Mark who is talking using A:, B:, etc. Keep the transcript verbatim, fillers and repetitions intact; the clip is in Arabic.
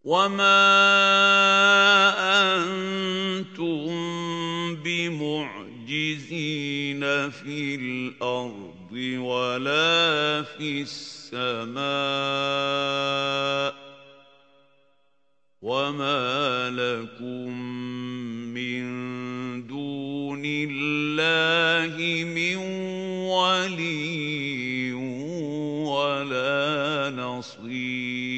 A: وَمَا أَنتُم بِمُعْجِزِينَ فِي الْأَرْضِ وَلَا فِي السَّمَاءِ ۖ وَمَا لَكُم مِّن دُونِ اللَّهِ مِن وَلِيٍّ وَلَا نَصِيرٍ